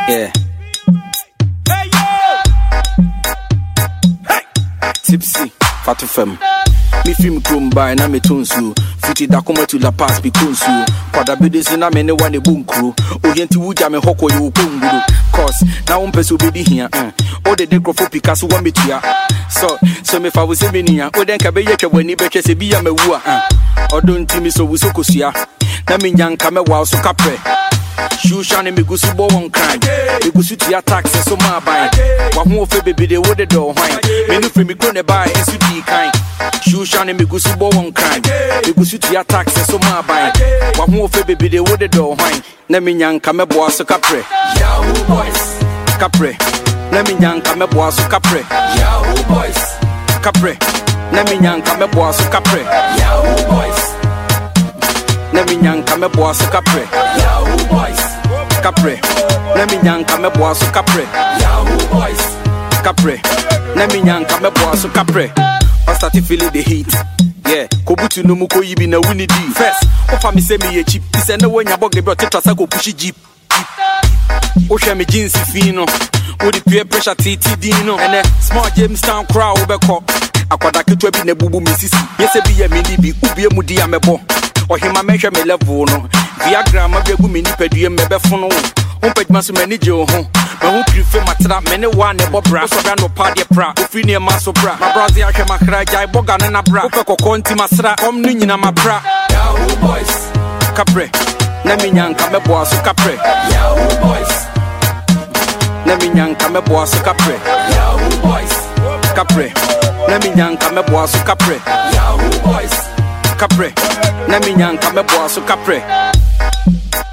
Yeah. Tipsy, Fatu Fem. Me film chrome by na me tonsu. Fiti da kuma to la pass be kunsu. Kwada bidis na me ne wane bunkru. Oyenti wuja me hoko yu kunguru. Cause na umpesu bidi here. O de grofo Picasso wa me tia. So me fa wo se benia. O den ka be yetwa wani betwe se biya me wu a. Odon timi so wuso kosia. Na me nyanka me wa so kapre. Shusha ne migusu bo won kan. Migusu tia taxes so ma buy. Wa hu ofe baby de wo de do hwan. Me no free me grow ne buy ensu di kan. Shusha ne migusu bo won kan. Migusu tia taxes so ma buy. Wa hu ofe baby de wo de do hwan. Na me nyanka me bo so kapre. Yahoo boys. Kapre. Na me nyanka me bo so kapre. Yahoo boys. Kapre. Na me nyanka me bo so kapre. Yahoo boys. Na me nyanka me bo so kapre. Yahoo boys. Kapre. Na me nyanka me bo so kapre. Yahoo boys. Kapre. Na me nyanka me bo so kapre. I started feeling the heat. Yeah, Kobutu no muko yibi na wini di. First, ofa mi se me ye cheap. He say no when ya bog the bro tetra sa go push jeep. O share me jeans fino. O the peer pressure TT dino. And small Jamestown crowd obeko. Akwada kitwa bi na bubu misisi. Yese bi ye mini bi ubie mu di amebo. Ohima mehwe me level no. Viagra ma biagu me nipadue mebe fono. Ompedma so mani je ho. Ma hu prefer matra me ne wa ne bobra. So bra no pa de pra. Ofri ne ma so bra. Ma brazi ahwe makra jai boga ne na bra. Opekoko nti masra. Om no nyina ma bra. Yahoo boys. Kapre. Na me nyanka me boa so kapre. Yahoo boys. Na me nyanka me boa so kapre. Yahoo boys. Kapre. Na me nyanka me boa so kapre. Yahoo boys. Kapre. Na me nyanka me boa so kapre.